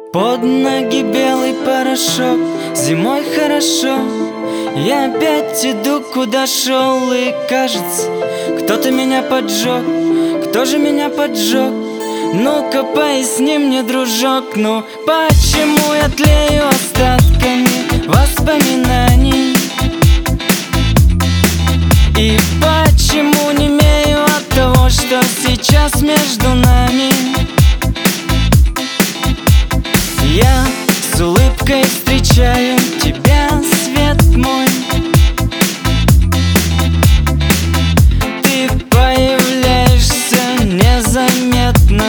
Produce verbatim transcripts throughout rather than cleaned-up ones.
Под ноги белый порошок, зимой хорошо. Я опять иду, куда шел, и кажется, кто-то меня поджег. Кто же меня поджег? Ну-ка поясни мне, дружок. Ну почему я тлею остатками воспоминаний? И почему не имею от того, что сейчас между нами? Я с улыбкой встречаю тебя, свет мой. Ты появляешься незаметно.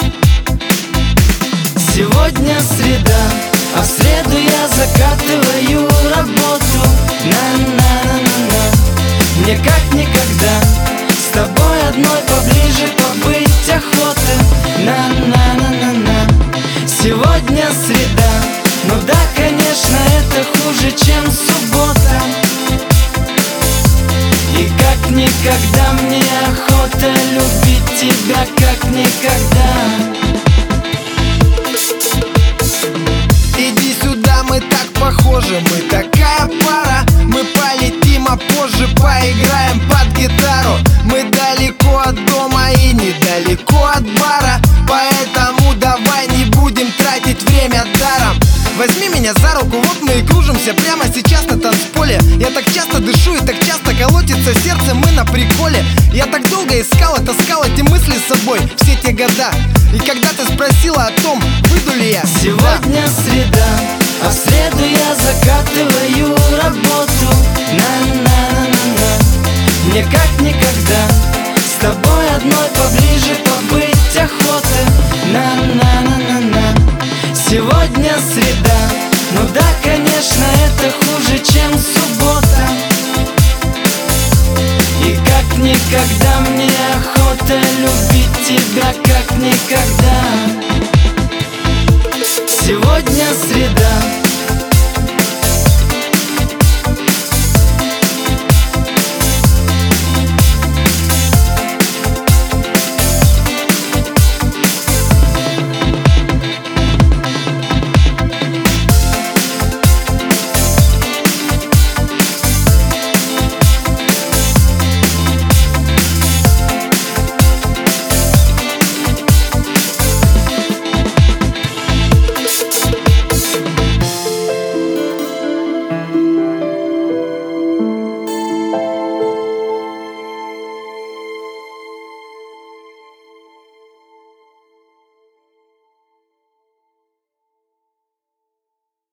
Сегодня среда, а в среду я закатываю работу. На-на-на-на-на. Мне как никогда с тобой одной поближе побыть охота. На-на-на-на-на. Сегодня среда, ну да, конечно, это хуже, чем суббота. И как никогда мне охота любить тебя, как никогда. Иди сюда, мы так похожи, мы такая пара. Мы полетим, а позже поиграем под гитару. Мы далеко от дома и недалеко от бара, поэтому давай не будем тратить время даром. Возьми меня за руку, вот мы и кружимся прямо сейчас на танцполе. Я так часто дышу и так часто колотится сердце, мы на приколе. Я так долго искал и таскал эти мысли с собой все те года. И когда ты спросила о том, выйду ли я, сегодня среда, а в среду я закатываю работу. На-на-на-на-на. Мне как никогда с тобой одной поближе побыть охота. На-на-на-на-на. Сегодня среда, ну да, конечно, это хуже, чем суббота. И как никогда мне охота любить тебя, как никогда. Сегодня